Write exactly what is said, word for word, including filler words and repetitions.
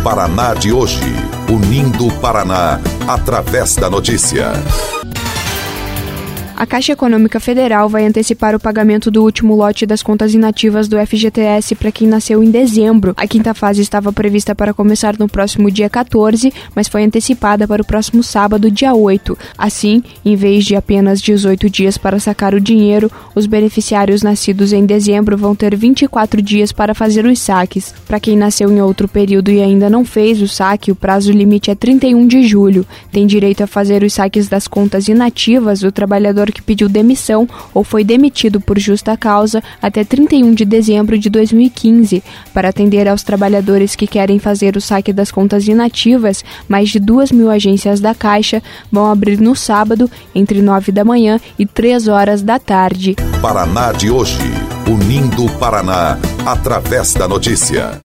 Paraná de hoje, unindo o Paraná através da notícia. A Caixa Econômica Federal vai antecipar o pagamento do último lote das contas inativas do F G T S para quem nasceu em dezembro. A quinta fase estava prevista para começar no próximo dia quatorze, mas foi antecipada para o próximo sábado, dia oito. Assim, em vez de apenas dezoito dias para sacar o dinheiro, os beneficiários nascidos em dezembro vão ter vinte e quatro dias para fazer os saques. Para quem nasceu em outro período e ainda não fez o saque, o prazo limite é trinta e um de julho. Tem direito a fazer os saques das contas inativas o trabalhador que pediu demissão ou foi demitido por justa causa até trinta e um de dezembro de dois mil e quinze. Para atender aos trabalhadores que querem fazer o saque das contas inativas, mais de duas mil agências da Caixa vão abrir no sábado, entre nove da manhã e três horas da tarde. Paraná de hoje, unindo o Paraná através da notícia.